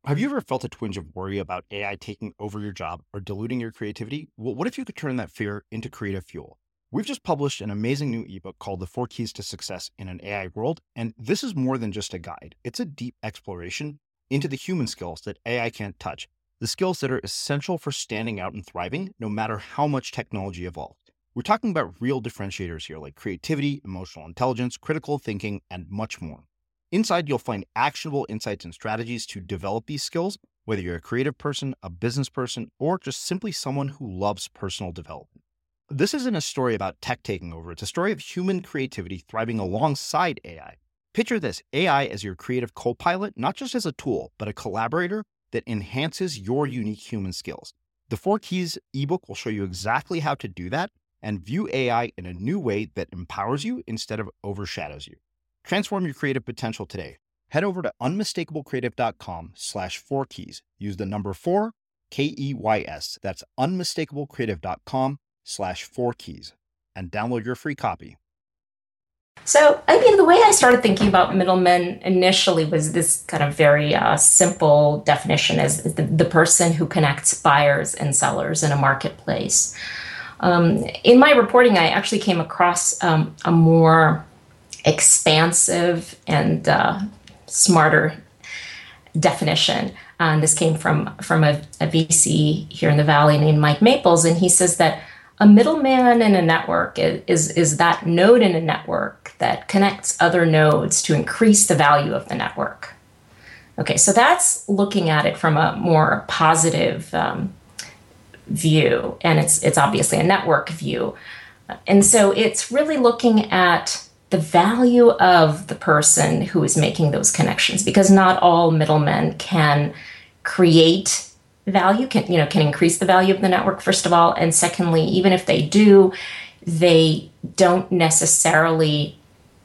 Have you ever felt a twinge of worry about AI taking over your job or diluting your creativity? Well, what if you could turn that fear into creative fuel? We've just published an amazing new ebook called The Four Keys to Success in an AI World, and this is more than just a guide. It's a deep exploration into the human skills that AI can't touch, the skills that are essential for standing out and thriving, no matter how much technology evolves. We're talking about real differentiators here, like creativity, emotional intelligence, critical thinking, and much more. Inside, you'll find actionable insights and strategies to develop these skills, whether you're a creative person, a business person, or just simply someone who loves personal development. This isn't a story about tech taking over. It's a story of human creativity thriving alongside AI. Picture this, AI as your creative co-pilot, not just as a tool, but a collaborator that enhances your unique human skills. The Four Keys ebook will show you exactly how to do that and view AI in a new way that empowers you instead of overshadows you. Transform your creative potential today. Head over to unmistakablecreative.com/4keys. Use the number 4, KEYS. That's unmistakablecreative.com/4keys and download your free copy. So, the way I started thinking about middlemen initially was this kind of very simple definition as the person who connects buyers and sellers in a marketplace. In my reporting, I actually came across a more expansive and smarter definition. And this came from a VC here in the Valley named Mike Maples, and he says that a middleman in a network is that node in a network that connects other nodes to increase the value of the network. Okay, so that's looking at it from a more positive view, and it's obviously a network view. And so it's really looking at the value of the person who is making those connections, because not all middlemen can create value, can increase the value of the network, first of all. And secondly, even if they do, they don't necessarily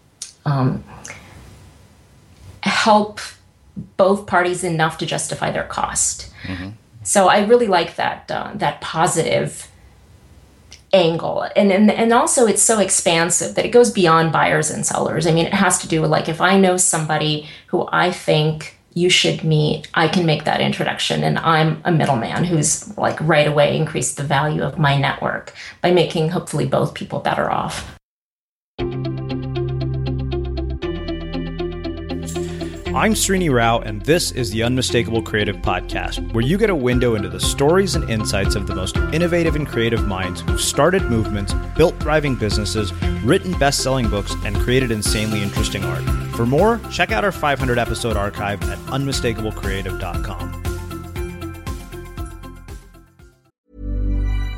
help both parties enough to justify their cost. Mm-hmm. So I really like that positive angle. And also it's so expansive that it goes beyond buyers and sellers. It has to do with, like, if I know somebody who I think you should meet, I can make that introduction, and I'm a middleman who's like right away increased the value of my network by making hopefully both people better off. I'm Srini Rao, and this is the Unmistakable Creative Podcast, where you get a window into the stories and insights of the most innovative and creative minds who've started movements, built thriving businesses, written best-selling books, and created insanely interesting art. For more, check out our 500-episode archive at unmistakablecreative.com.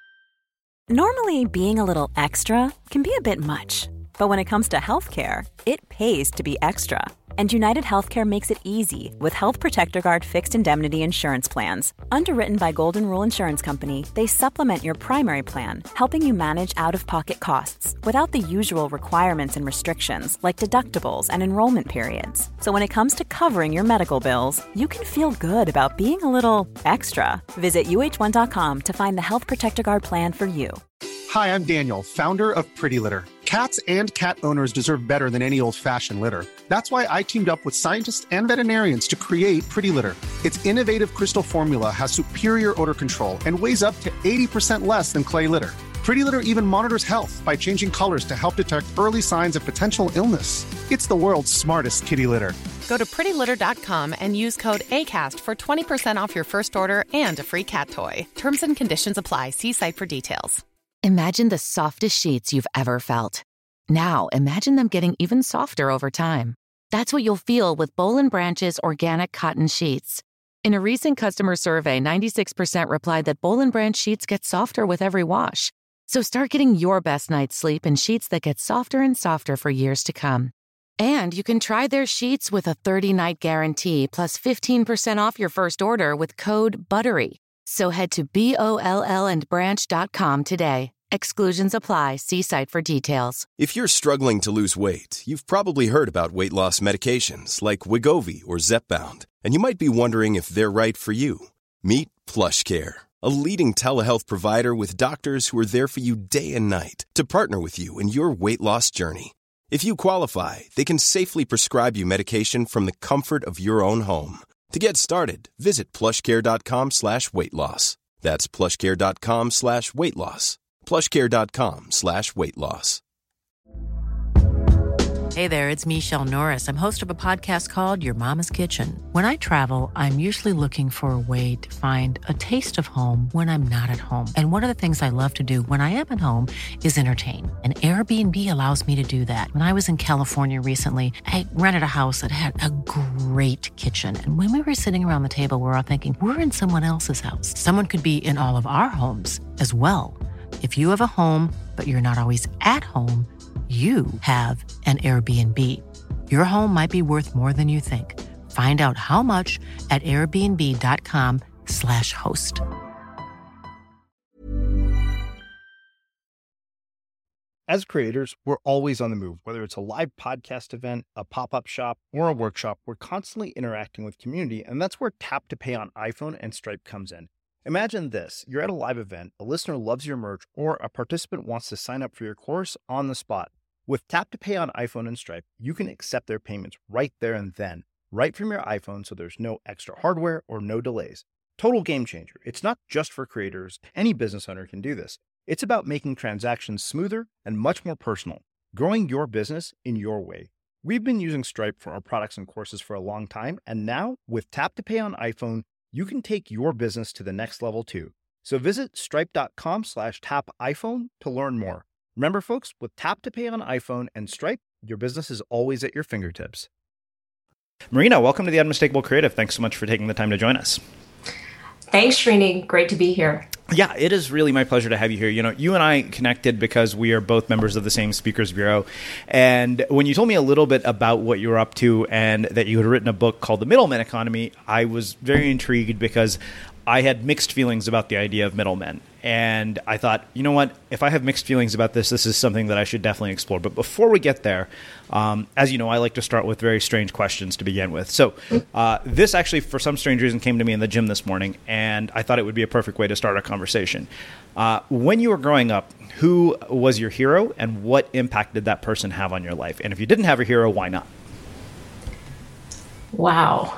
Normally, being a little extra can be a bit much, but when it comes to healthcare, it pays to be extra. And United Healthcare makes it easy with Health Protector Guard fixed indemnity insurance plans. Underwritten by Golden Rule Insurance Company, they supplement your primary plan, helping you manage out-of-pocket costs without the usual requirements and restrictions like deductibles and enrollment periods. So when it comes to covering your medical bills, you can feel good about being a little extra. Visit uh1.com to find the Health Protector Guard plan for you. Hi, I'm Daniel, founder of Pretty Litter. Cats and cat owners deserve better than any old-fashioned litter. That's why I teamed up with scientists and veterinarians to create Pretty Litter. Its innovative crystal formula has superior odor control and weighs up to 80% less than clay litter. Pretty Litter even monitors health by changing colors to help detect early signs of potential illness. It's the world's smartest kitty litter. Go to prettylitter.com and use code ACAST for 20% off your first order and a free cat toy. Terms and conditions apply. See site for details. Imagine the softest sheets you've ever felt. Now, imagine them getting even softer over time. That's what you'll feel with Boll & Branch's organic cotton sheets. In a recent customer survey, 96% replied that Boll & Branch sheets get softer with every wash. So start getting your best night's sleep in sheets that get softer and softer for years to come. And you can try their sheets with a 30-night guarantee plus 15% off your first order with code BUTTERY. So head to BOLLandbranch.com today. Exclusions apply. See site for details. If you're struggling to lose weight, you've probably heard about weight loss medications like Wegovy or Zepbound, and you might be wondering if they're right for you. Meet PlushCare, a leading telehealth provider with doctors who are there for you day and night to partner with you in your weight loss journey. If you qualify, they can safely prescribe you medication from the comfort of your own home. To get started, visit plushcare.com/weight-loss. That's plushcare.com/weight-loss. plushcare.com/weight-loss. Hey there, it's Michelle Norris. I'm host of a podcast called Your Mama's Kitchen. When I travel, I'm usually looking for a way to find a taste of home when I'm not at home. And one of the things I love to do when I am at home is entertain. And Airbnb allows me to do that. When I was in California recently, I rented a house that had a great kitchen. And when we were sitting around the table, we were all thinking, we're in someone else's house. Someone could be in all of our homes as well. If you have a home, but you're not always at home, you have an Airbnb. Your home might be worth more than you think. Find out how much at airbnb.com/host. As creators, we're always on the move. Whether it's a live podcast event, a pop-up shop, or a workshop, we're constantly interacting with community, and that's where Tap to Pay on iPhone and Stripe comes in. Imagine this. You're at a live event, a listener loves your merch, or a participant wants to sign up for your course on the spot. With Tap to Pay on iPhone and Stripe, you can accept their payments right there and then, right from your iPhone, so there's no extra hardware or no delays. Total game changer. It's not just for creators. Any business owner can do this. It's about making transactions smoother and much more personal, growing your business in your way. We've been using Stripe for our products and courses for a long time, and now with Tap to Pay on iPhone, you can take your business to the next level too. So visit stripe.com/tapiphone to learn more. Remember, folks, with Tap to Pay on iPhone and Stripe, your business is always at your fingertips. Marina, welcome to the Unmistakable Creative. Thanks so much for taking the time to join us. Thanks, Srini. Great to be here. Yeah, it is really my pleasure to have you here. You know, you and I connected because we are both members of the same Speakers Bureau. And when you told me a little bit about what you were up to and that you had written a book called The Middleman Economy, I was very intrigued because I had mixed feelings about the idea of middlemen. And I thought, you know what, if I have mixed feelings about this, this is something that I should definitely explore. But before we get there, as you know, I like to start with very strange questions to begin with. So this actually, for some strange reason, came to me in the gym this morning, and I thought it would be a perfect way to start a conversation. When you were growing up, who was your hero, and what impact did that person have on your life? And if you didn't have a hero, why not? Wow.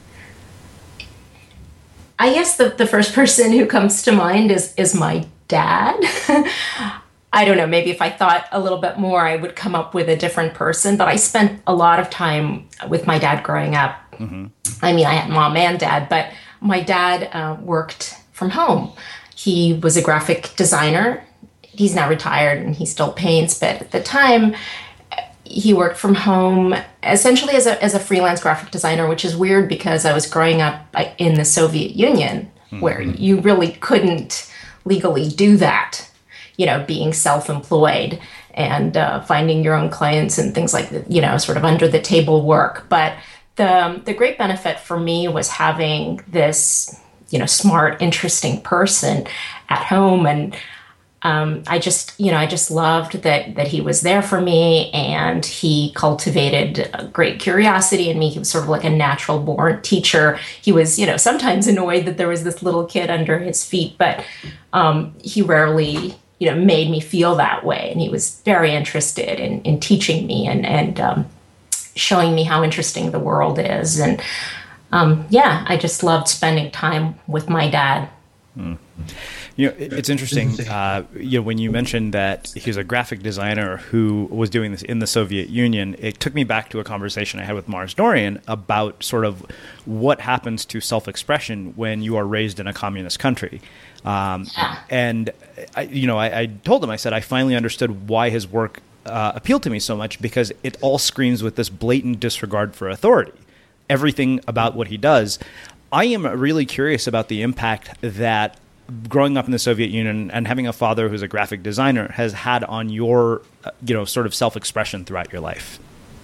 I guess the first person who comes to mind is my dad. I don't know, maybe if I thought a little bit more, I would come up with a different person, but I spent a lot of time with my dad growing up. Mm-hmm. I mean, I had mom and dad, but my dad worked from home. He was a graphic designer. He's now retired and he still paints, but at the time, he worked from home essentially as a freelance graphic designer, which is weird because I was growing up in the Soviet Union, where you really couldn't legally do that, you know, being self-employed and finding your own clients and things like that, you know, sort of under the table work. But the great benefit for me was having this, you know, smart, interesting person at home. And I just loved that he was there for me, and he cultivated a great curiosity in me. He was sort of like a natural born teacher. He was, you know, sometimes annoyed that there was this little kid under his feet, but he rarely, you know, made me feel that way. And he was very interested in teaching me and showing me how interesting the world is. And I just loved spending time with my dad. Mm. You know, it's interesting, you know, when you mentioned that he was a graphic designer who was doing this in the Soviet Union, it took me back to a conversation I had with Mars Dorian about sort of what happens to self-expression when you are raised in a communist country. And, I told him, I said, I finally understood why his work appealed to me so much, because it all screams with this blatant disregard for authority. Everything about what he does. I am really curious about the impact that growing up in the Soviet Union and having a father who's a graphic designer has had on your, sort of self-expression throughout your life.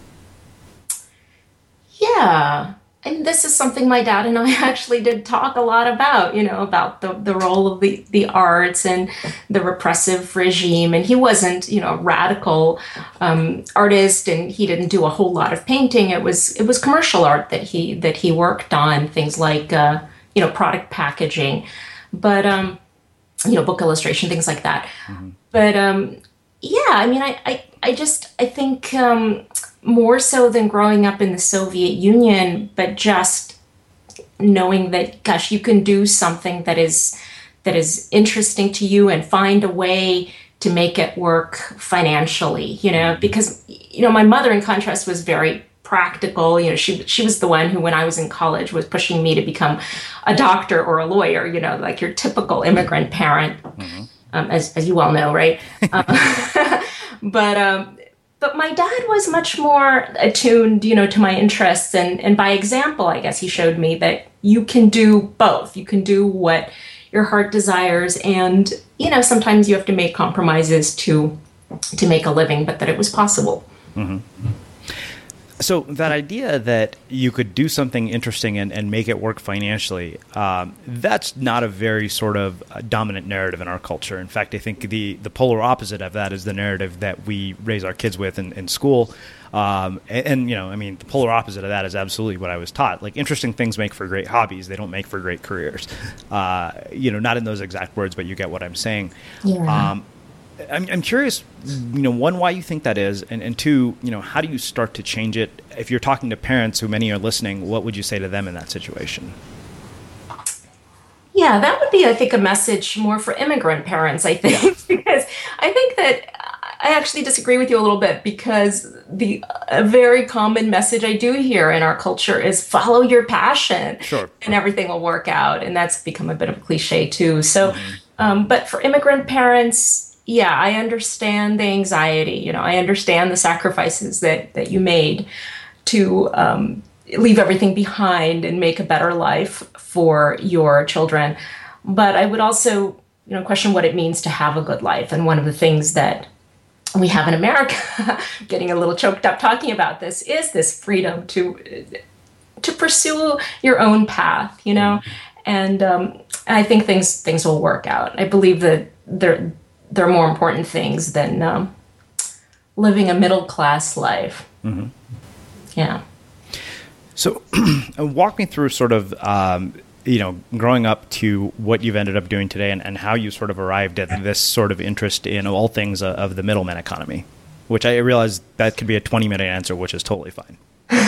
Yeah. And this is something my dad and I actually did talk a lot about, you know, about the role of the arts and the repressive regime. And he wasn't, you know, a radical artist, and he didn't do a whole lot of painting. It was commercial art that he worked on, things like, product packaging, but, book illustration, things like that. Mm-hmm. But, I think more so than growing up in the Soviet Union, but just knowing that, gosh, you can do something that is interesting to you and find a way to make it work financially, because, my mother, in contrast, was very practical. She was the one who, when I was in college, was pushing me to become a doctor or a lawyer, like your typical immigrant parent, as you well know, right? But my dad was much more attuned, to my interests. And by example, I guess he showed me that you can do both. You can do what your heart desires. And, sometimes you have to make compromises to make a living, but that it was possible. Mm-hmm. So that idea that you could do something interesting and make it work financially, that's not a very sort of dominant narrative in our culture. In fact, I think the polar opposite of that is the narrative that we raise our kids with in school. The polar opposite of that is absolutely what I was taught. Like, interesting things make for great hobbies. They don't make for great careers. Not in those exact words, but you get what I'm saying. Yeah. I'm curious, one, why you think that is, and two, how do you start to change it? If you're talking to parents, who many are listening, what would you say to them in that situation? Yeah, that would be, I think, a message more for immigrant parents, I think, because I think that I actually disagree with you a little bit, because a very common message I do hear in our culture is follow your passion, sure, and everything will work out. And that's become a bit of a cliche too. So, but for immigrant parents, yeah, I understand the anxiety. I understand the sacrifices that you made to leave everything behind and make a better life for your children. But I would also, question what it means to have a good life. And one of the things that we have in America, getting a little choked up talking about this, is this freedom to pursue your own path, And I think things will work out. I believe that there are more important things than living a middle-class life. Mm-hmm. Yeah. So walk me through sort of, growing up to what you've ended up doing today, and how you sort of arrived at this sort of interest in all things of the middleman economy, which I realize that could be a 20-minute answer, which is totally fine.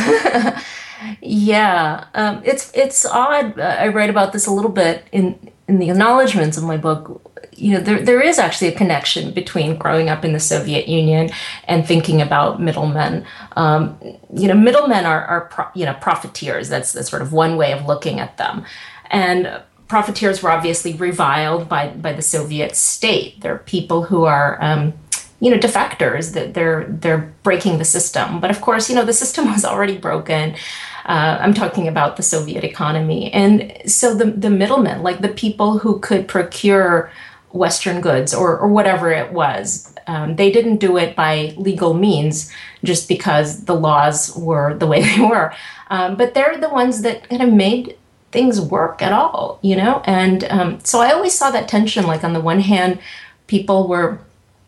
Yeah. It's odd. I write about this a little bit in the acknowledgments of my book. There is actually a connection between growing up in the Soviet Union and thinking about middlemen. Middlemen are profiteers. That's sort of one way of looking at them. And profiteers were obviously reviled by the Soviet state. They're people who are, defectors, that they're breaking the system. But of course, the system was already broken. I'm talking about the Soviet economy. And so the middlemen, like the people who could procure Western goods or whatever it was, they didn't do it by legal means just because the laws were the way they were. But they're the ones that kind of made things work at all, And so I always saw that tension. Like, on the one hand, people were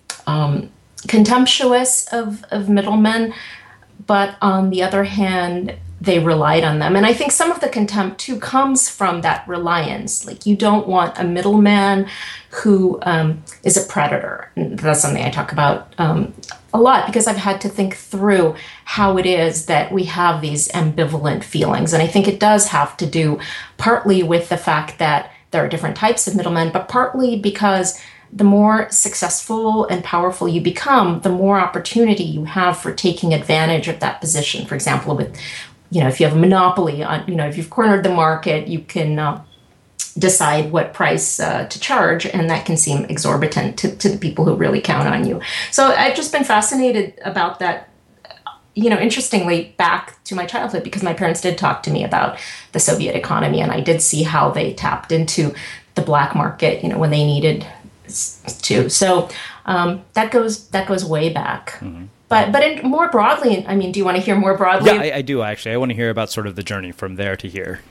contemptuous of middlemen, but on the other hand, they relied on them. And I think some of the contempt too comes from that reliance. Like, you don't want a middleman who is a predator. And that's something I talk about a lot, because I've had to think through how it is that we have these ambivalent feelings. And I think it does have to do partly with the fact that there are different types of middlemen, but partly because the more successful and powerful you become, the more opportunity you have for taking advantage of that position. For example, with if you have a monopoly on, if you've cornered the market, you can decide what price to charge, and that can seem exorbitant to the people who really count on you. So I've just been fascinated about that, interestingly, back to my childhood, because my parents did talk to me about the Soviet economy, and I did see how they tapped into the black market, when they needed to. So that goes way back. Mm-hmm. But more broadly, do you want to hear more broadly? Yeah, I do, actually. I want to hear about sort of the journey from there to here.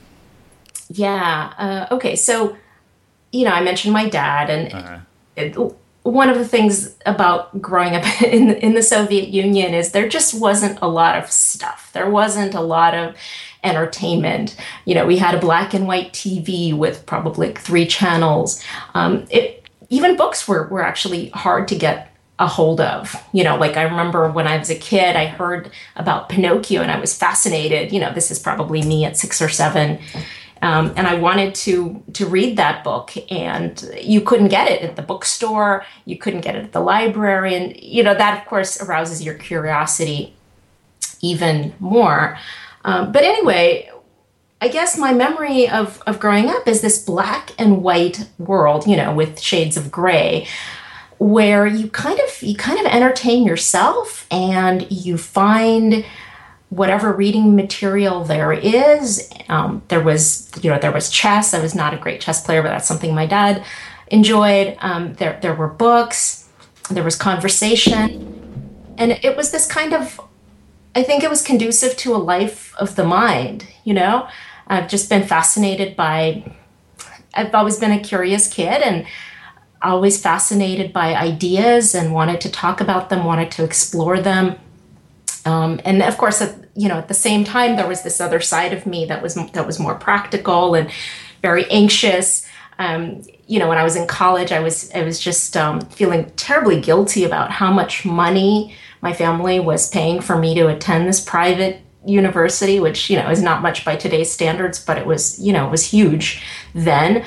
Yeah. Okay. So, I mentioned my dad, and one of the things about growing up in the Soviet Union is there just wasn't a lot of stuff. There wasn't a lot of entertainment. We had a black and white TV with probably 3 channels. Even books were actually hard to get a hold of. Like, I remember when I was a kid, I heard about Pinocchio and I was fascinated. This is probably me at 6 or 7. And I wanted to read that book, and you couldn't get it at the bookstore. You couldn't get it at the library. And, that, of course, arouses your curiosity even more. But anyway, I guess my memory of growing up is this black and white world, with shades of gray, where you kind of entertain yourself and you find whatever reading material there is. There was chess. I was not a great chess player, but that's something my dad enjoyed. There were books, there was conversation, and it was this kind of, I think it was conducive to a life of the mind. I've just been fascinated I've always been a curious kid, and always fascinated by ideas and wanted to talk about them, wanted to explore them. And of course, at the same time, there was this other side of me that was more practical and very anxious. When I was in college, I was just feeling terribly guilty about how much money my family was paying for me to attend this private university, which, is not much by today's standards, but it was huge then.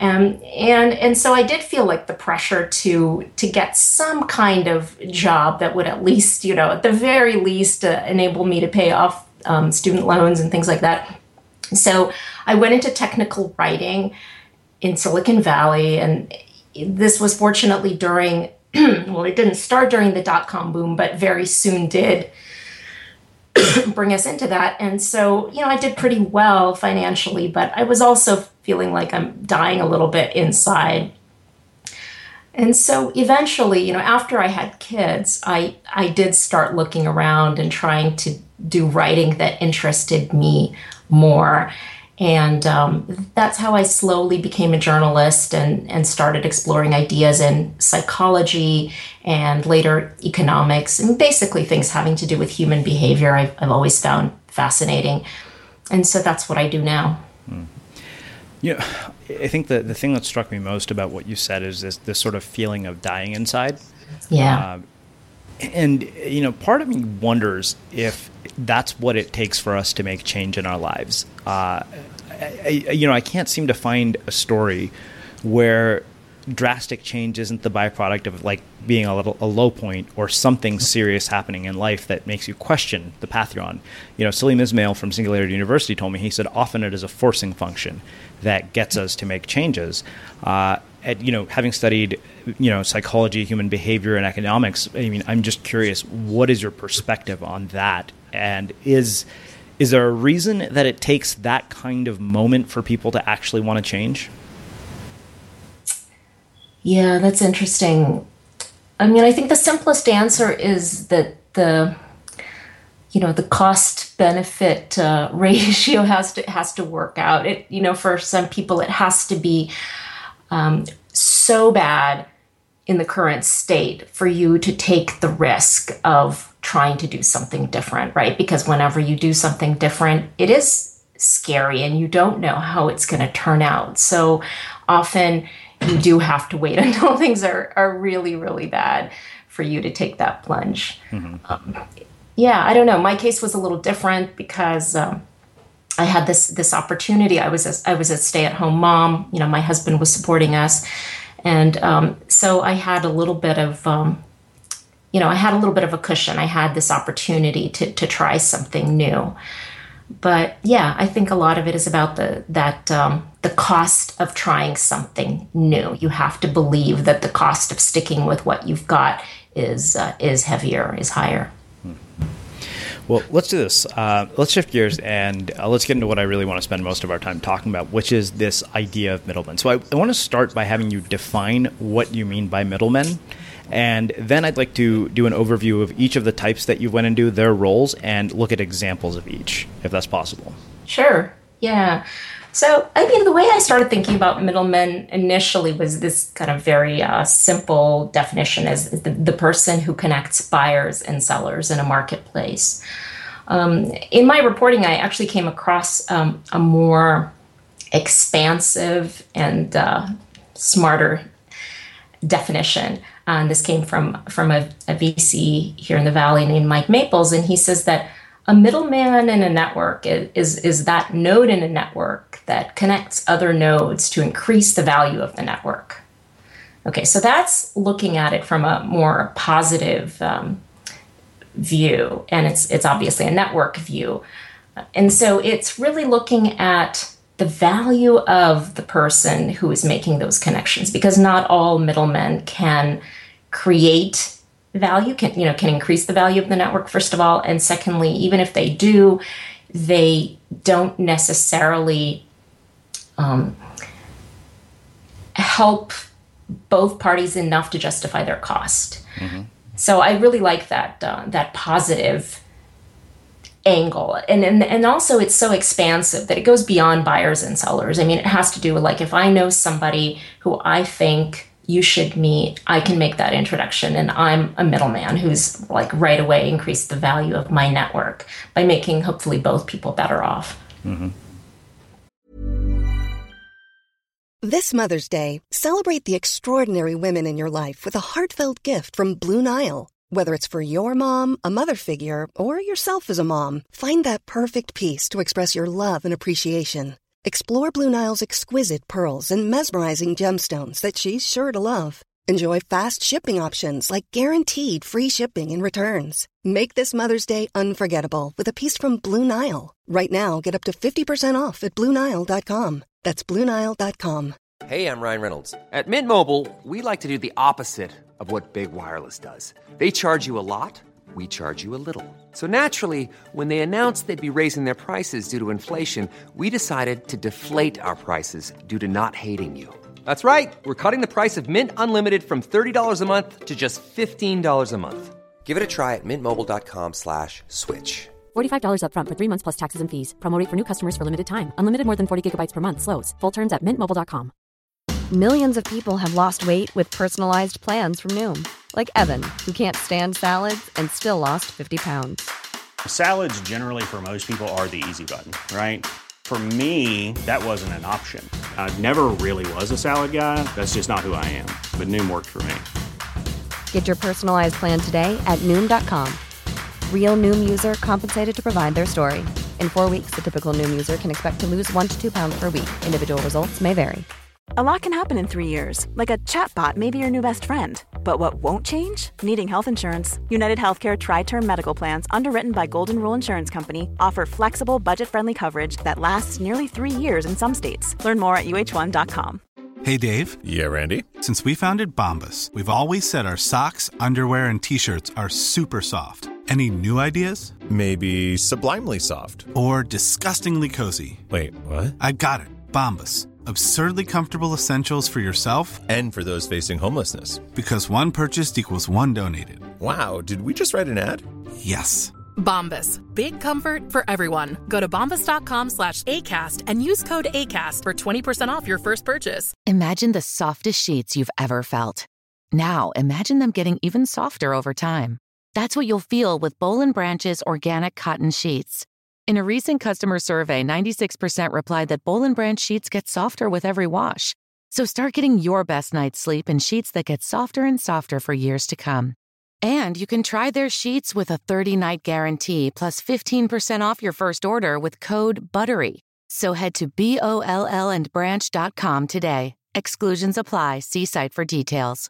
And so I did feel like the pressure to get some kind of job that would at least, at the very least, enable me to pay off student loans and things like that. So I went into technical writing in Silicon Valley, and this was fortunately during, well, it didn't start during the dot-com boom, but very soon did bring us into that. And so, I did pretty well financially, but I was also feeling like I'm dying a little bit inside. And so eventually, after I had kids, I did start looking around and trying to do writing that interested me more. And that's how I slowly became a journalist and started exploring ideas in psychology and later economics, and basically things having to do with human behavior I've always found fascinating. And so that's what I do now. I think the thing that struck me most about what you said is this sort of feeling of dying inside. Yeah. And part of me wonders if that's what it takes for us to make change in our lives. I can't seem to find a story where drastic change isn't the byproduct of like being a low point or something serious happening in life that makes you question the path you're on. Salim Ismail from Singularity University told me, he said, often it is a forcing function that gets us to make changes. Having studied, psychology, human behavior, and economics, I'm just curious, what is your perspective on that? And is there a reason that it takes that kind of moment for people to actually want to change? Yeah, that's interesting. I think the simplest answer is that the cost benefit ratio has to work out. For some people, it has to be so bad in the current state for you to take the risk of trying to do something different, right? Because whenever you do something different, it is scary and you don't know how it's going to turn out. So often you do have to wait until things are really, really bad for you to take that plunge. Mm-hmm. I don't know. My case was a little different because I had this opportunity. I was a stay-at-home mom. My husband was supporting us, and so I had a little bit of a cushion. I had this opportunity to try something new. But yeah, I think a lot of it is about the cost of trying something new. You have to believe that the cost of sticking with what you've got is heavier, is higher. Well, let's do this. Let's shift gears and let's get into what I really want to spend most of our time talking about, which is this idea of middlemen. So I want to start by having you define what you mean by middlemen. And then I'd like to do an overview of each of the types that you went into, their roles, and look at examples of each, if that's possible. Sure. Yeah. So, the way I started thinking about middlemen initially was this kind of very simple definition as the person who connects buyers and sellers in a marketplace. In my reporting, I actually came across a more expansive and smarter definition. And this came from a VC here in the Valley named Mike Maples, and he says that A middleman in a network is that node in a network that connects other nodes to increase the value of the network. Okay, so that's looking at it from a more positive view, and it's obviously a network view. And so it's really looking at the value of the person who is making those connections, because not all middlemen can create value, can increase the value of the network, first of all. And secondly, even if they do, they don't necessarily help both parties enough to justify their cost. Mm-hmm. So I really like that positive angle. And also it's so expansive that it goes beyond buyers and sellers. I mean, it has to do with, like, if I know somebody who I think you should meet, I can make that introduction, and I'm a middleman who's like right away increased the value of my network by making hopefully both people better off. Mm-hmm. This Mother's Day, celebrate the extraordinary women in your life with a heartfelt gift from Blue Nile. Whether it's for your mom, a mother figure, or yourself as a mom, find that perfect piece to express your love and appreciation. Explore Blue Nile's exquisite pearls and mesmerizing gemstones that she's sure to love. Enjoy fast shipping options like guaranteed free shipping and returns. Make this Mother's Day unforgettable with a piece from Blue Nile. Right now, get up to 50% off at BlueNile.com. That's BlueNile.com. Hey, I'm Ryan Reynolds. At Mint Mobile, we like to do the opposite of what Big Wireless does. They charge you a lot, we charge you a little. So naturally, when they announced they'd be raising their prices due to inflation, we decided to deflate our prices due to not hating you. That's right. We're cutting the price of Mint Unlimited from $30 a month to just $15 a month. Give it a try at mintmobile.com/switch. $45 up front for 3 months plus taxes and fees. Promo rate for new customers for limited time. Unlimited more than 40 gigabytes per month. Slows full terms at mintmobile.com. Millions of people have lost weight with personalized plans from Noom. Like Evan, who can't stand salads and still lost 50 pounds. Salads generally for most people are the easy button, right? For me, that wasn't an option. I never really was a salad guy. That's just not who I am. But Noom worked for me. Get your personalized plan today at Noom.com. Real Noom user compensated to provide their story. In 4 weeks, the typical Noom user can expect to lose 1 to 2 pounds per week. Individual results may vary. A lot can happen in 3 years, like a chatbot may be your new best friend. But what won't change? Needing health insurance. United Healthcare Tri-Term Medical Plans, underwritten by Golden Rule Insurance Company, offer flexible, budget-friendly coverage that lasts nearly 3 years in some states. Learn more at UH1.com. Hey, Dave. Yeah, Randy. Since we founded Bombas, we've always said our socks, underwear, and T-shirts are super soft. Any new ideas? Maybe sublimely soft. Or disgustingly cozy. Wait, what? I got it. Bombas. Absurdly comfortable essentials for yourself and for those facing homelessness. Because one purchased equals one donated. Wow, did we just write an ad? Yes. Bombas. Big comfort for everyone. Go to bombas.com/ACAST and use code ACAST for 20% off your first purchase. Imagine the softest sheets you've ever felt. Now imagine them getting even softer over time. That's what you'll feel with Boll & Branch's organic cotton sheets. In a recent customer survey, 96% replied that Boll & Branch sheets get softer with every wash. So start getting your best night's sleep in sheets that get softer and softer for years to come. And you can try their sheets with a 30-night guarantee plus 15% off your first order with code BUTTERY. So head to BOLLandbranch.com today. Exclusions apply. See site for details.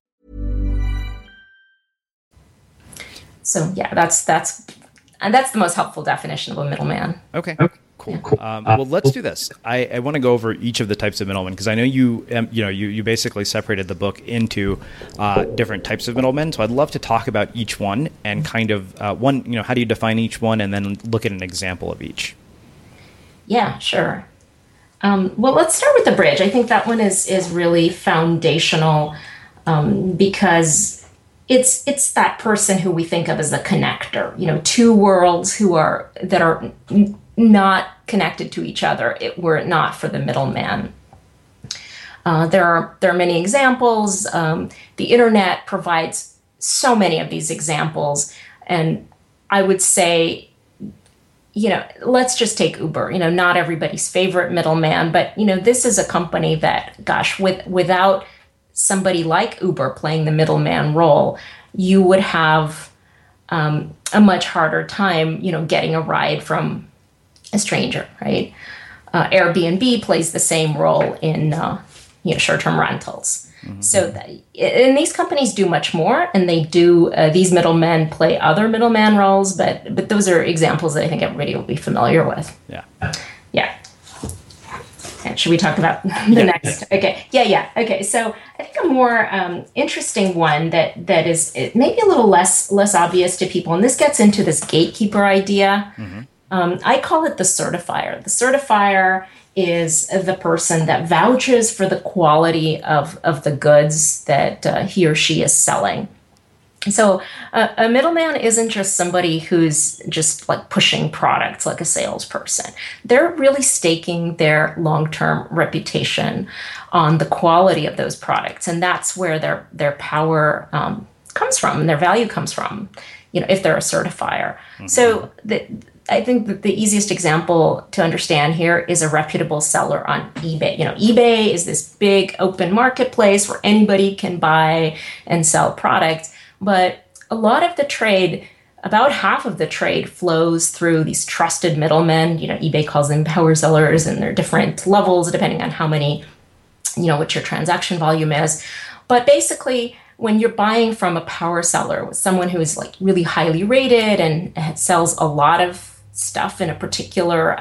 So yeah, that's the most helpful definition of a middleman. Okay. Cool. Well, let's do this. I want to go over each of the types of middlemen because I know you basically separated the book into different types of middlemen. So I'd love to talk about each one and kind of how do you define each one, and then look at an example of each. Yeah, sure. Well, let's start with the bridge. I think that one is really foundational because it's that person who we think of as the connector. Two worlds that are not connected to each other were it not for the middleman. There are many examples. The internet provides so many of these examples, and I would say, let's just take Uber. Not everybody's favorite middleman, but this is a company that, gosh, without somebody like Uber playing the middleman role, you would have a much harder time, getting a ride from a stranger, right? Airbnb plays the same role in, short-term rentals. Mm-hmm. So, and these companies do much more, and they do, these middlemen play other middleman roles, but those are examples that I think everybody will be familiar with. Yeah. Yeah. And should we talk about the next? Okay. Yeah. Okay. So I think a more interesting one that is maybe a little less obvious to people, and this gets into this gatekeeper idea. Mm-hmm. I call it the certifier. The certifier is the person that vouches for the quality of the goods that he or she is selling. So a middleman isn't just somebody who's just like pushing products like a salesperson. They're really staking their long-term reputation on the quality of those products. And that's where their power comes from and their value comes from, if they're a certifier. Mm-hmm. So I think that the easiest example to understand here is a reputable seller on eBay. eBay is this big open marketplace where anybody can buy and sell products. But a lot of the trade, about half of the trade, flows through these trusted middlemen. eBay calls them power sellers, and there are different levels depending on how many, what your transaction volume is. But basically, when you're buying from a power seller, someone who is like really highly rated and sells a lot of stuff in a particular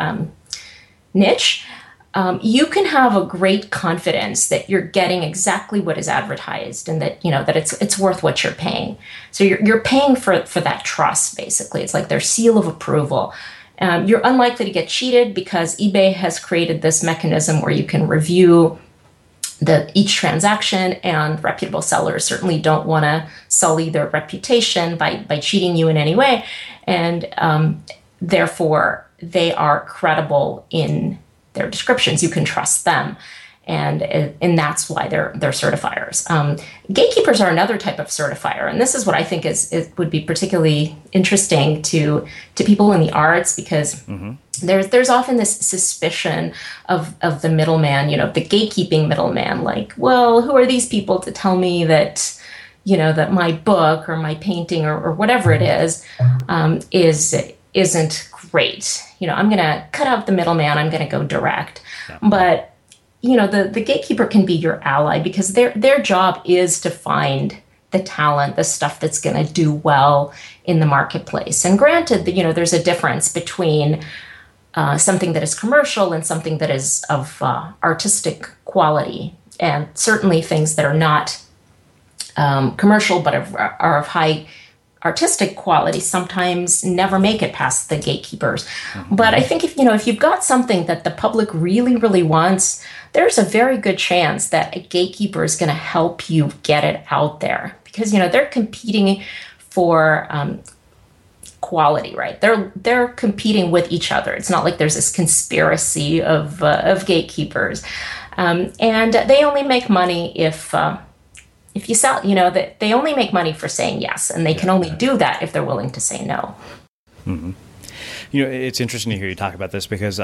niche, you can have a great confidence that you're getting exactly what is advertised, and that that it's worth what you're paying. So you're paying for that trust. Basically, it's like their seal of approval. You're unlikely to get cheated because eBay has created this mechanism where you can review each transaction, and reputable sellers certainly don't want to sully their reputation by cheating you in any way, and therefore they are credible in their descriptions. You can trust them, and that's why they're certifiers. Gatekeepers are another type of certifier, and this is what I think would be particularly interesting to people in the arts, because mm-hmm. there's often this suspicion of the middleman, the gatekeeping middleman. Like, well, who are these people to tell me that that my book or my painting or whatever it isn't great. I'm going to cut out the middleman. I'm going to go direct. Yeah. But, the gatekeeper can be your ally, because their job is to find the talent, the stuff that's going to do well in the marketplace. And granted, there's a difference between something that is commercial and something that is of artistic quality. And certainly things that are not commercial but are of high artistic quality sometimes never make it past the gatekeepers. Mm-hmm. But I think if you've got something that the public really, really wants, there's a very good chance that a gatekeeper is going to help you get it out there, because they're competing for quality, right? They're competing with each other. It's not like there's this conspiracy of gatekeepers, and they only make money if you sell, that they only make money for saying yes, and they can only do that if they're willing to say no. Mm-hmm. It's interesting to hear you talk about this, because,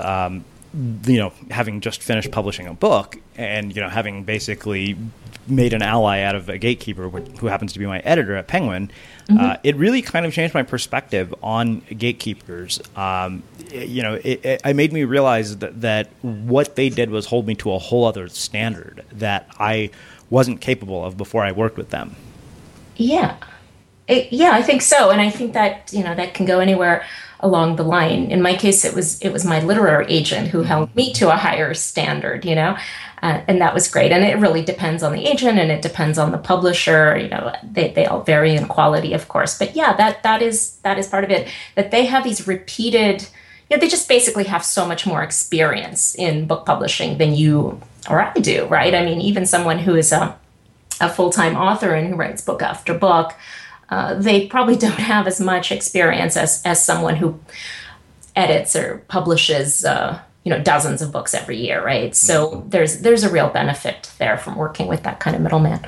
having just finished publishing a book and, having basically made an ally out of a gatekeeper who happens to be my editor at Penguin, mm-hmm. It really kind of changed my perspective on gatekeepers. It made me realize that what they did was hold me to a whole other standard that I wasn't capable of before I worked with them. Yeah. I think so. And I think that, that can go anywhere along the line. In my case, it was my literary agent who held me to a higher standard, and that was great. And it really depends on the agent, and it depends on the publisher. They all vary in quality, of course. But yeah, that is part of it, that they have these repeated, they just basically have so much more experience in book publishing than you or I do, right? I mean, even someone who is a full-time author and who writes book after book, they probably don't have as much experience as someone who edits or publishes, dozens of books every year, right? So there's a real benefit there from working with that kind of middleman.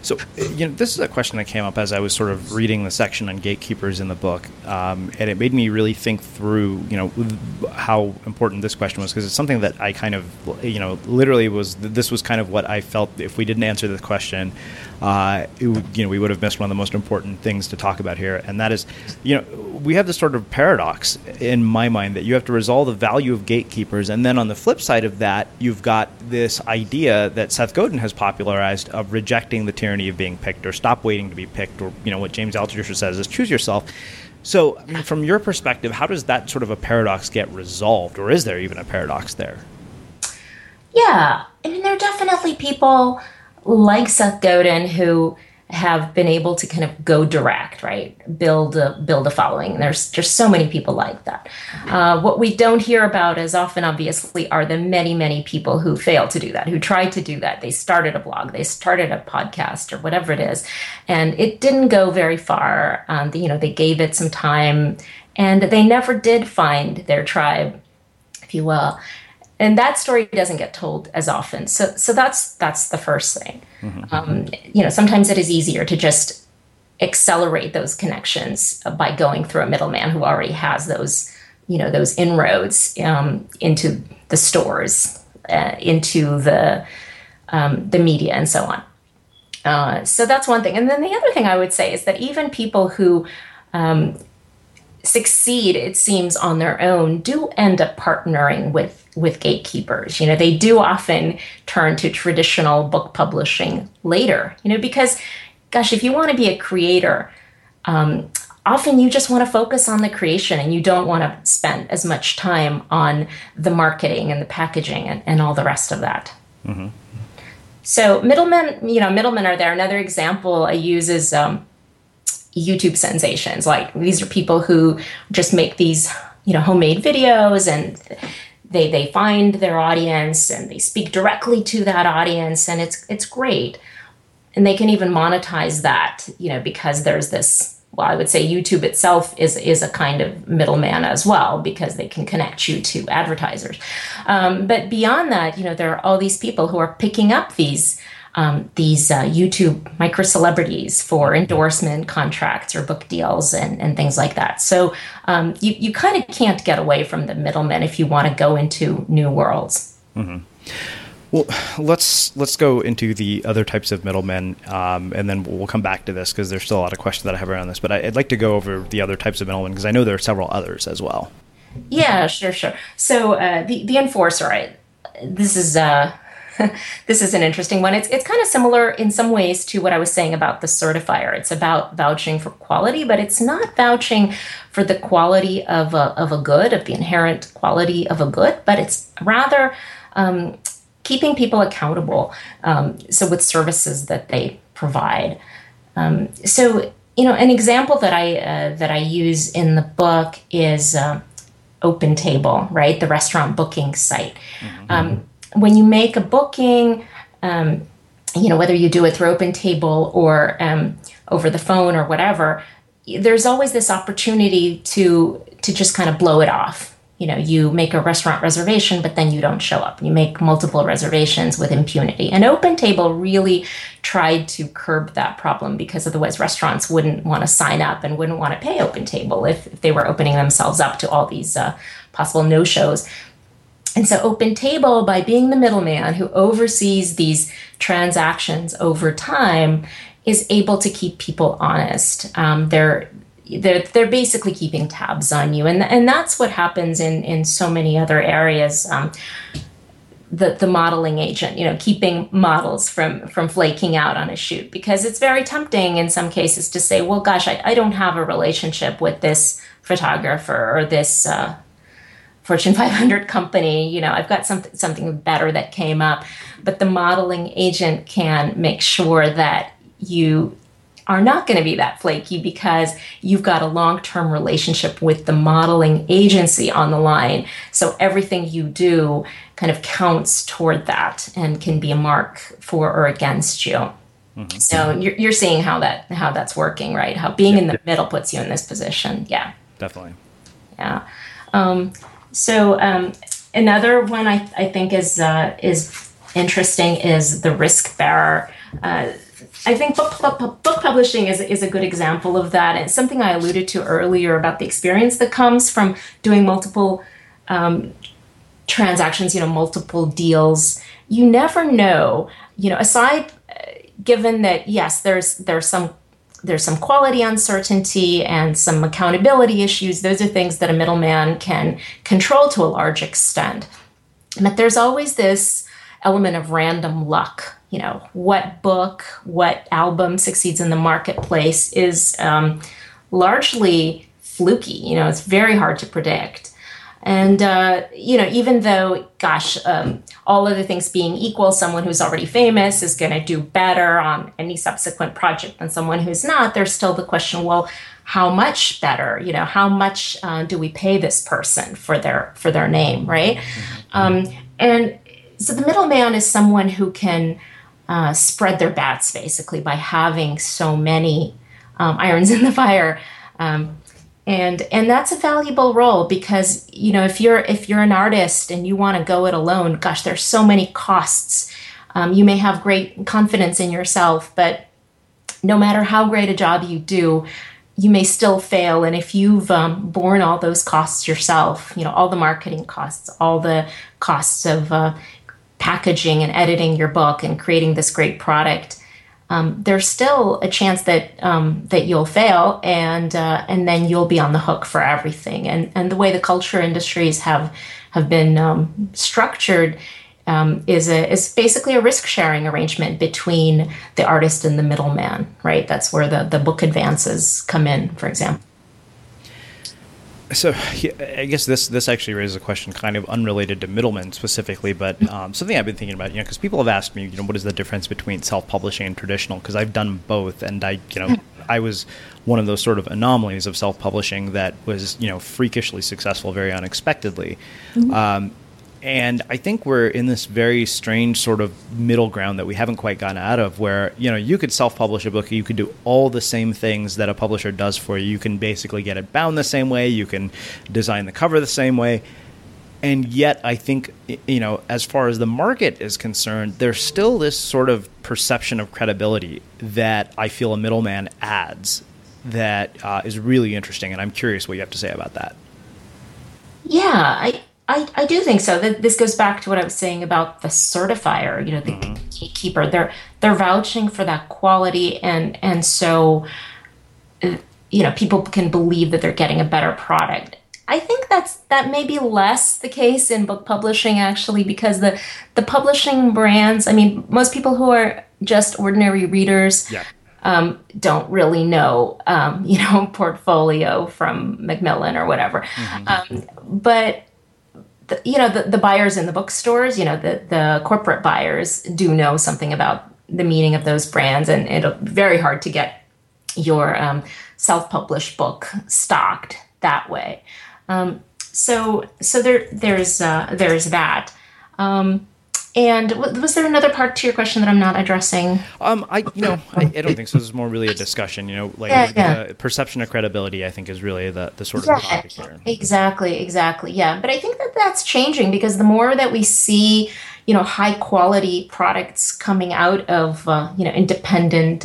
So, this is a question that came up as I was sort of reading the section on gatekeepers in the book, and it made me really think through, how important this question was, because it's something that I kind of, literally this was kind of what I felt if we didn't answer this question, we would have missed one of the most important things to talk about here, and that is, we have this sort of paradox in my mind that you have to resolve the value of gatekeepers, and then on the flip side of that, you've got this idea that Seth Godin has popularized of rejecting the tyranny of being picked, or stop waiting to be picked, or what James Altucher says is choose yourself. So from your perspective, how does that sort of a paradox get resolved, or is there even a paradox there? Yeah, I mean, there are definitely people like Seth Godin who have been able to kind of go direct, right? Build a following. There's just so many people like that. What we don't hear about as often, obviously, are the many, many people who failed to do that, who tried to do that. They started a blog, they started a podcast, or whatever it is, and it didn't go very far. They gave it some time, and they never did find their tribe, if you will. And that story doesn't get told as often. So that's the first thing. Mm-hmm. Sometimes it is easier to just accelerate those connections by going through a middleman who already has those inroads into the stores, into the media, and so on. So that's one thing. And then the other thing I would say is that even people who succeed, it seems, on their own do end up partnering with gatekeepers. They do often turn to traditional book publishing later, because, gosh, if you want to be a creator, often you just want to focus on the creation and you don't want to spend as much time on the marketing and the packaging and all the rest of that. Mm-hmm. So middlemen are there. Another example I use is YouTube sensations. Like, these are people who just make these, homemade videos, and they find their audience and they speak directly to that audience, and it's great. And they can even monetize that, because there's this, well, I would say YouTube itself is a kind of middleman as well, because they can connect you to advertisers. But beyond that, there are all these people who are picking up these YouTube micro celebrities for endorsement contracts or book deals and things like that. So you kind of can't get away from the middlemen if you want to go into new worlds. Mm-hmm. Well, let's go into the other types of middlemen, and then we'll come back to this because there's still a lot of questions that I have around this. But I'd like to go over the other types of middlemen because I know there are several others as well. Yeah, sure. So the enforcer, right? This is an interesting one. It's kind of similar in some ways to what I was saying about the certifier. It's about vouching for quality, but it's not vouching for the quality of a good, of the inherent quality of a good, but it's rather keeping people accountable. So with services that they provide. So an example that I use in the book is OpenTable, right? The restaurant booking site. Mm-hmm. When you make a booking, whether you do it through OpenTable or over the phone or whatever, there's always this opportunity to just kind of blow it off. You make a restaurant reservation, but then you don't show up. You make multiple reservations with impunity. And OpenTable really tried to curb that problem, because otherwise restaurants wouldn't want to sign up and wouldn't want to pay OpenTable if they were opening themselves up to all these possible no-shows. And so OpenTable, by being the middleman who oversees these transactions over time, is able to keep people honest. They're basically keeping tabs on you, and that's what happens in so many other areas. The modeling agent, keeping models from flaking out on a shoot, because it's very tempting in some cases to say, well, gosh, I don't have a relationship with this photographer or this Fortune 500 company, I've got something better that came up. But the modeling agent can make sure that you are not going to be that flaky, because you've got a long-term relationship with the modeling agency on the line. So everything you do kind of counts toward that and can be a mark for or against you. Mm-hmm. So you're seeing how that's working, right? How being in the middle puts you in this position. Yeah, definitely. Yeah. So another one I think is interesting is the risk bearer. I think book publishing is a good example of that. And something I alluded to earlier about the experience that comes from doing multiple transactions, multiple deals. You never know, aside, given that, yes, there's some quality uncertainty and some accountability issues. Those are things that a middleman can control to a large extent. But there's always this element of random luck. What book, what album succeeds in the marketplace is largely fluky. It's very hard to predict. And, even though, all other things being equal, someone who's already famous is going to do better on any subsequent project than someone who's not, there's still the question, well, how much better? How much do we pay this person for their name, right? And so the middleman is someone who can spread their bets, basically, by having so many irons in the fire. And that's a valuable role because, if you're an artist and you want to go it alone, there's so many costs. You may have great confidence in yourself, but no matter how great a job you do, you may still fail. And if you've borne all those costs yourself, all the marketing costs, all the costs of packaging and editing your book and creating this great product, there's still a chance that you'll fail, and then you'll be on the hook for everything. And the way the culture industries have been structured is basically a risk sharing arrangement between the artist and the middleman, right? That's where the book advances come in, for example. So I guess this actually raises a question kind of unrelated to middlemen specifically, but something I've been thinking about, because people have asked me, what is the difference between self-publishing and traditional? Because I've done both, and I was one of those sort of anomalies of self-publishing that was, freakishly successful very unexpectedly. Mm-hmm. And I think we're in this very strange sort of middle ground that we haven't quite gotten out of where, you could self-publish a book, you could do all the same things that a publisher does for you. You can basically get it bound the same way, you can design the cover the same way. And yet I think, as far as the market is concerned, there's still this sort of perception of credibility that I feel a middleman adds that is really interesting. And I'm curious what you have to say about that. Yeah, I do think so. This goes back to what I was saying about the certifier, the gatekeeper. They're vouching for that quality, and so people can believe that they're getting a better product. I think that may be less the case in book publishing, actually, because the publishing brands, most people who are just ordinary readers don't really know, Portfolio from Macmillan or whatever. Mm-hmm. But the buyers in the bookstores, the corporate buyers do know something about the meaning of those brands, and it's very hard to get your self-published book stocked that way. So there's that. And was there another part to your question that I'm not addressing? I don't think so. This is more really a discussion, the perception of credibility, I think, is really the sort of topic here. Exactly. Yeah. But I think that's changing because the more that we see, high quality products coming out of, independent,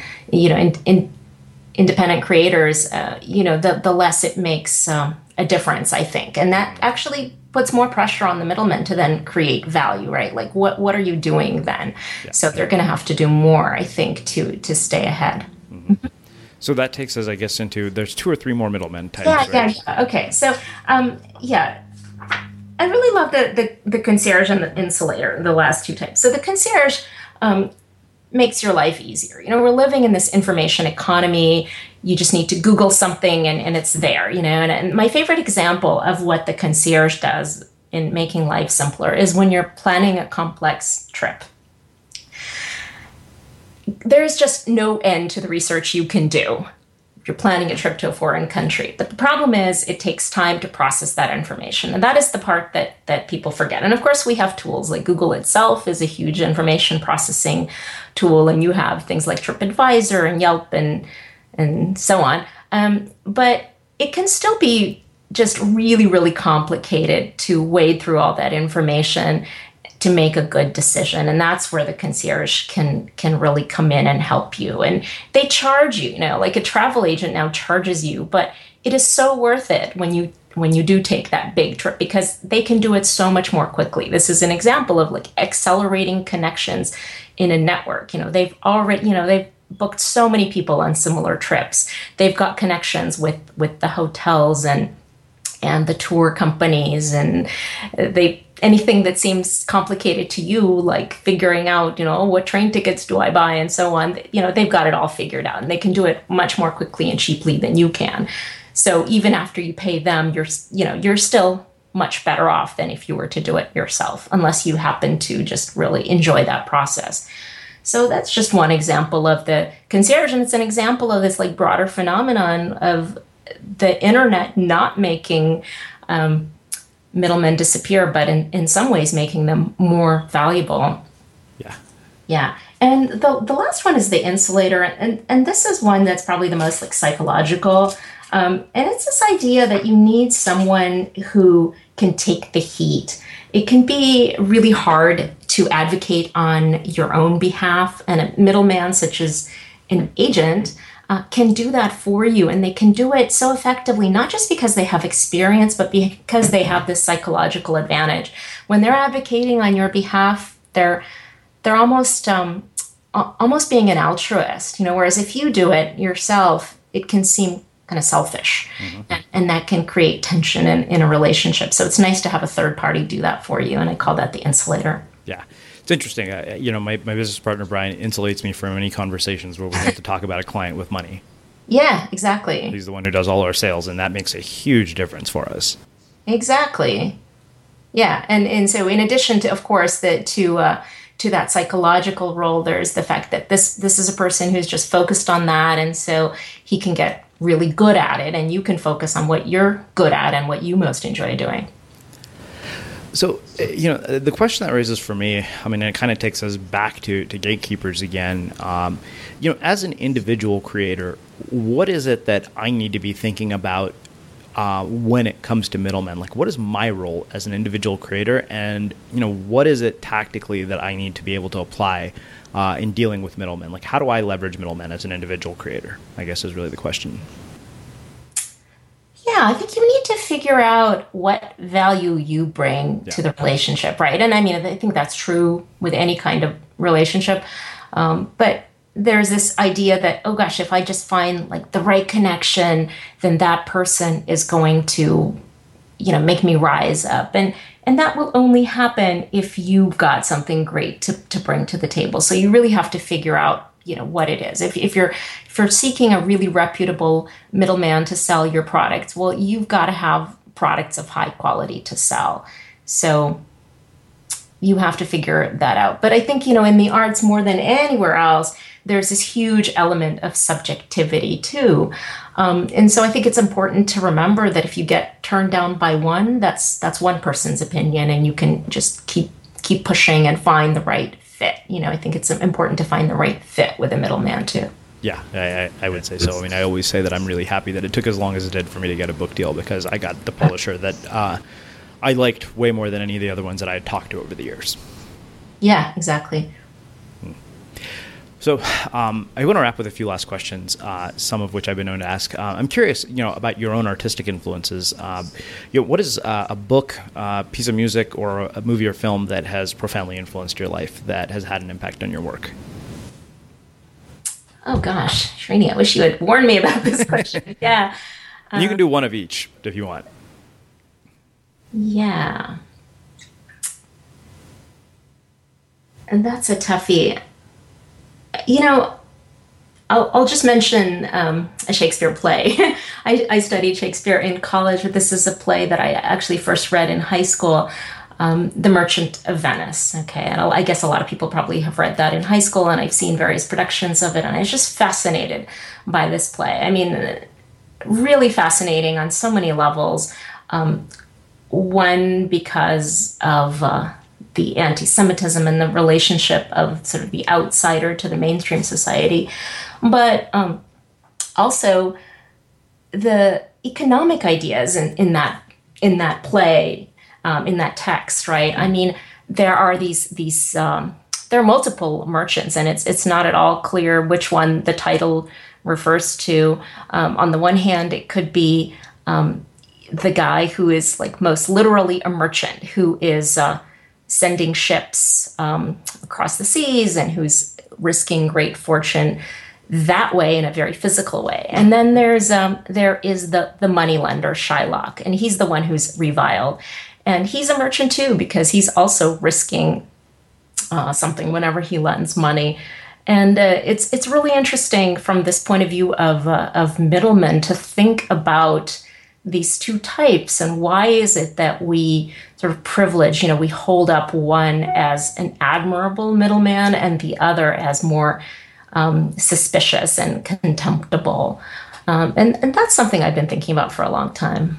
independent creators, the less it makes a difference, I think. And that actually puts more pressure on the middlemen to then create value, right? Like what are you doing then? Yeah. So they're going to have to do more, I think, to stay ahead. Mm-hmm. So that takes us, I guess, into there's 2 or 3 more middlemen types. Yeah. Okay. So, I really love the concierge and the insulator, the last 2 types. So the concierge makes your life easier. We're living in this information economy. You just need to Google something and it's there, And my favorite example of what the concierge does in making life simpler is when you're planning a complex trip. There's just no end to the research you can do if you're planning a trip to a foreign country. But the problem is it takes time to process that information. And that is the part that people forget. And of course, we have tools like Google itself is a huge information processing tool. And you have things like TripAdvisor and Yelp and so on. But it can still be just really, really complicated to wade through all that information to make a good decision. And that's where the concierge can really come in and help you. And they charge you, like a travel agent now charges you, but it is so worth it when you do take that big trip, because they can do it so much more quickly. This is an example of like accelerating connections in a network. They've already, they've booked so many people on similar trips. They've got connections with the hotels and the tour companies, and anything that seems complicated to you, like figuring out, what train tickets do I buy and so on, they've got it all figured out, and they can do it much more quickly and cheaply than you can. So even after you pay them, you're still much better off than if you were to do it yourself, unless you happen to just really enjoy that process. So that's just one example of the concierge, and it's an example of this like broader phenomenon of the internet not making middlemen disappear, but in some ways making them more valuable. Yeah. Yeah. And the last one is the insulator. And this is one that's probably the most like psychological. And it's this idea that you need someone who can take the heat. It can be really hard to advocate on your own behalf, and a middleman such as an agent can do that for you. And they can do it so effectively, not just because they have experience, but because they have this psychological advantage. When they're advocating on your behalf, they're almost being an altruist, whereas if you do it yourself, it can seem kind of selfish, and that can create tension in a relationship. So it's nice to have a third party do that for you, and I call that the insulator. Yeah. It's interesting. My business partner, Brian, insulates me from any conversations where we have to talk about a client with money. Yeah, exactly. He's the one who does all our sales, and that makes a huge difference for us. Exactly. Yeah. And so in addition to, of course, to that psychological role, there's the fact that this is a person who's just focused on that. And so he can get really good at it, and you can focus on what you're good at and what you most enjoy doing. So, the question that raises for me, it kind of takes us back to gatekeepers again. As an individual creator, what is it that I need to be thinking about when it comes to middlemen? Like, what is my role as an individual creator? And, what is it tactically that I need to be able to apply in dealing with middlemen? Like, how do I leverage middlemen as an individual creator, I guess is really the question. Yeah, I think you need to figure out what value you bring to the relationship, right? And I think that's true with any kind of relationship. But there's this idea that, oh gosh, if I just find like the right connection, then that person is going to, make me rise up. And that will only happen if you've got something great to bring to the table. So you really have to figure out, what it is. If you're seeking a really reputable middleman to sell your products, well, you've got to have products of high quality to sell. So you have to figure that out. But I think, in the arts more than anywhere else, there's this huge element of subjectivity too. And so I think it's important to remember that if you get turned down by one, that's one person's opinion, and you can just keep pushing and find the right fit. I think it's important to find the right fit with a middleman too. Yeah, I would say so. I always say that I'm really happy that it took as long as it did for me to get a book deal, because I got the publisher that I liked way more than any of the other ones that I had talked to over the years. Yeah, exactly. So I want to wrap with a few last questions, some of which I've been known to ask. I'm curious, about your own artistic influences. What is a book, piece of music, or a movie or film that has profoundly influenced your life, that has had an impact on your work? Oh gosh, Srini, I wish you had warned me about this question. Yeah. You can do one of each if you want. Yeah. And that's a toughie. I'll just mention a Shakespeare play. I studied Shakespeare in college, but this is a play that I actually first read in high school, The Merchant of Venice. Okay, and I guess a lot of people probably have read that in high school, and I've seen various productions of it, and I was just fascinated by this play. Really fascinating on so many levels. One, because of the anti-Semitism and the relationship of sort of the outsider to the mainstream society, but also the economic ideas in that play, in that text, right? there are there are multiple merchants, and it's not at all clear which one the title refers to. On the one hand, it could be the guy who is like most literally a merchant, who is sending ships across the seas and who's risking great fortune that way, in a very physical way. And then there is the moneylender, Shylock, and he's the one who's reviled. And he's a merchant too, because he's also risking something whenever he lends money. And it's really interesting from this point of view of middlemen to think about these two types, and why is it that we sort of privilege, we hold up one as an admirable middleman and the other as more suspicious and contemptible. And that's something I've been thinking about for a long time.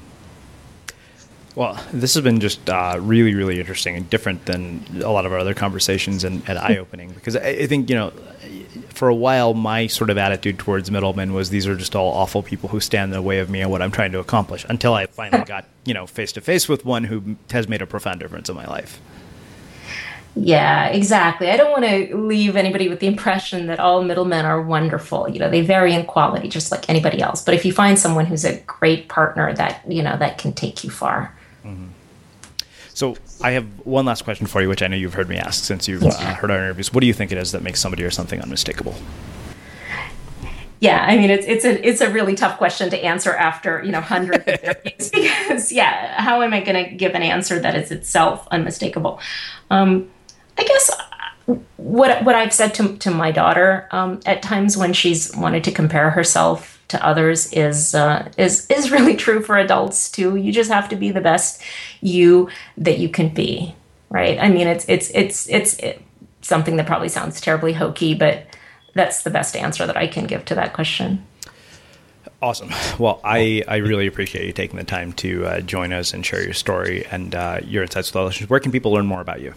Well, this has been just really, really interesting and different than a lot of our other conversations and eye-opening, because I think, for a while, my sort of attitude towards middlemen was these are just all awful people who stand in the way of me and what I'm trying to accomplish, until I finally got, face-to-face with one who has made a profound difference in my life. Yeah, exactly. I don't want to leave anybody with the impression that all middlemen are wonderful. They vary in quality just like anybody else. But if you find someone who's a great partner, that, that can take you far. Mm-hmm. So I have one last question for you, which I know you've heard me ask since you've heard our interviews. What do you think it is that makes somebody or something unmistakable? Yeah, I mean, it's a really tough question to answer after, hundreds of interviews, because, how am I going to give an answer that is itself unmistakable? I guess what I've said to my daughter at times when she's wanted to compare herself to others is really true for adults too. You just have to be the best you that you can be, right? I mean, it's something that probably sounds terribly hokey, but that's the best answer that I can give to that question. Awesome. Well, I really appreciate you taking the time to join us and share your story and your insights with all listeners. Where can people learn more about you?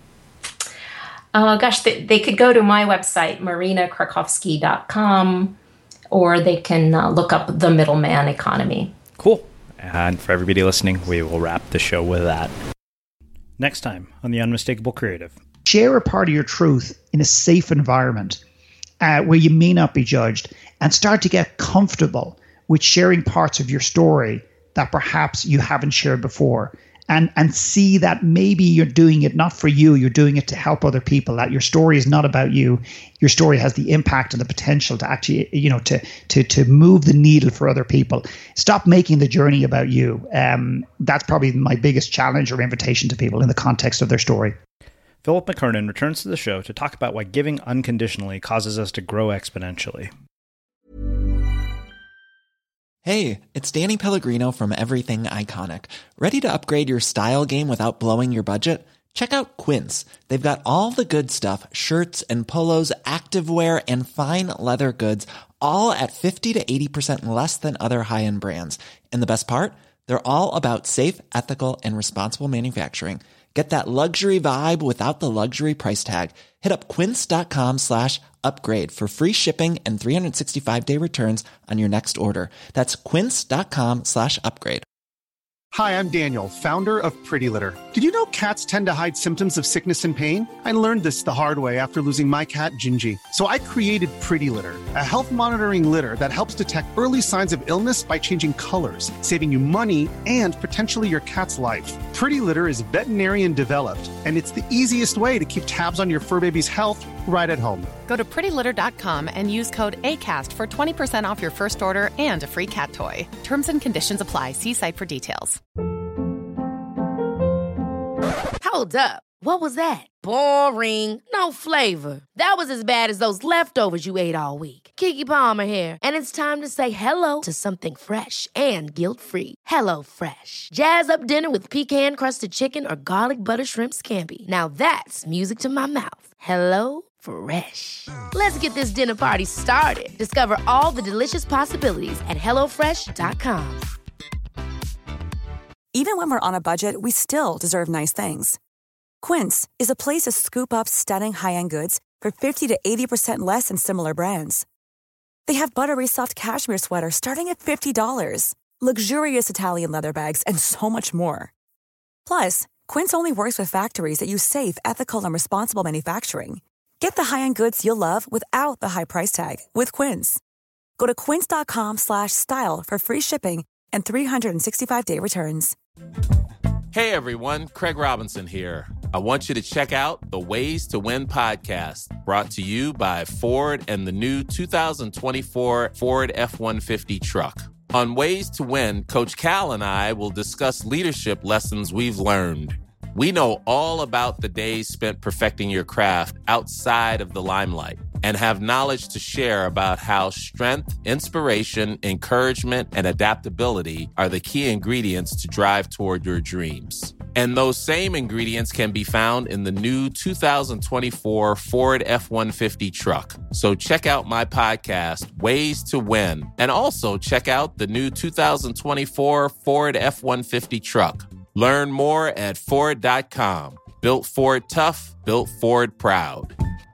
They could go to my website, marinakrakowski.com, or they can look up The Middleman Economy. Cool. And for everybody listening, we will wrap the show with that. Next time on The Unmistakable Creative. Share a part of your truth in a safe environment where you may not be judged, and start to get comfortable with sharing parts of your story that perhaps you haven't shared before. And see that maybe you're doing it not for you, you're doing it to help other people, that your story is not about you. Your story has the impact and the potential to actually, to move the needle for other people. Stop making the journey about you. That's probably my biggest challenge or invitation to people in the context of their story. Philip McKernan returns to the show to talk about why giving unconditionally causes us to grow exponentially. Hey, it's Danny Pellegrino from Everything Iconic. Ready to upgrade your style game without blowing your budget? Check out Quince. They've got all the good stuff, shirts and polos, activewear, and fine leather goods, all at 50 to 80% less than other high-end brands. And the best part? They're all about safe, ethical, and responsible manufacturing. Get that luxury vibe without the luxury price tag. Hit up quince.com/upgrade for free shipping and 365-day returns on your next order. That's quince.com/upgrade. Hi, I'm Daniel, founder of Pretty Litter. Did you know cats tend to hide symptoms of sickness and pain? I learned this the hard way after losing my cat, Gingy. So I created Pretty Litter, a health monitoring litter that helps detect early signs of illness by changing colors, saving you money and potentially your cat's life. Pretty Litter is veterinarian developed, and it's the easiest way to keep tabs on your fur baby's health right at home. Go to prettylitter.com and use code ACAST for 20% off your first order and a free cat toy. Terms and conditions apply. See site for details. Hold up. What was that? Boring. No flavor. That was as bad as those leftovers you ate all week. Keke Palmer here. And it's time to say hello to something fresh and guilt-free. Hello Fresh. Jazz up dinner with pecan-crusted chicken or garlic butter shrimp scampi. Now that's music to my mouth. Hello Fresh. Let's get this dinner party started. Discover all the delicious possibilities at HelloFresh.com. Even when we're on a budget, we still deserve nice things. Quince is a place to scoop up stunning high-end goods for 50 to 80% less than similar brands. They have buttery soft cashmere sweaters starting at $50, luxurious Italian leather bags, and so much more. Plus, Quince only works with factories that use safe, ethical, and responsible manufacturing. Get the high-end goods you'll love without the high price tag with Quince. Go to quince.com/style for free shipping and 365-day returns. Hey everyone, Craig Robinson here. I want you to check out the Ways to Win podcast, brought to you by Ford and the new 2024 Ford F-150 truck. On Ways to Win, Coach Cal and I will discuss leadership lessons we've learned. We know all about the days spent perfecting your craft outside of the limelight and have knowledge to share about how strength, inspiration, encouragement, and adaptability are the key ingredients to drive toward your dreams. And those same ingredients can be found in the new 2024 Ford F-150 truck. So check out my podcast, Ways to Win, and also check out the new 2024 Ford F-150 truck. Learn more at Ford.com. Built Ford tough, built Ford proud.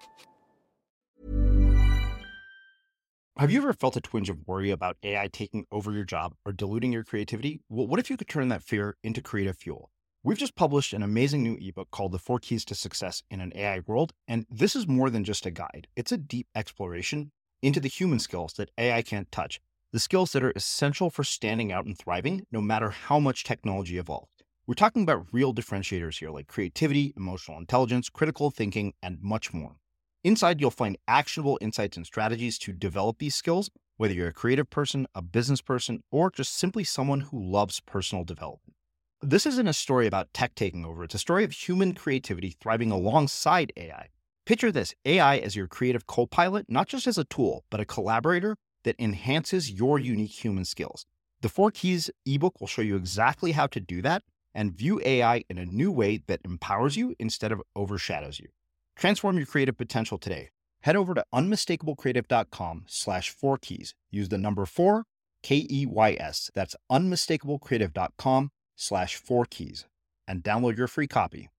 Have you ever felt a twinge of worry about AI taking over your job or diluting your creativity? Well, what if you could turn that fear into creative fuel? We've just published an amazing new ebook called The 4 Keys to Success in an AI World, and this is more than just a guide. It's a deep exploration into the human skills that AI can't touch, the skills that are essential for standing out and thriving, no matter how much technology evolves. We're talking about real differentiators here, like creativity, emotional intelligence, critical thinking, and much more. Inside, you'll find actionable insights and strategies to develop these skills, whether you're a creative person, a business person, or just simply someone who loves personal development. This isn't a story about tech taking over. It's a story of human creativity thriving alongside AI. Picture this, AI as your creative co-pilot, not just as a tool, but a collaborator that enhances your unique human skills. The 4 Keys ebook will show you exactly how to do that and view AI in a new way that empowers you instead of overshadows you. Transform your creative potential today. Head over to unmistakablecreative.com/4keys. Use the number 4, KEYS. That's unmistakablecreative.com/4keys and download your free copy.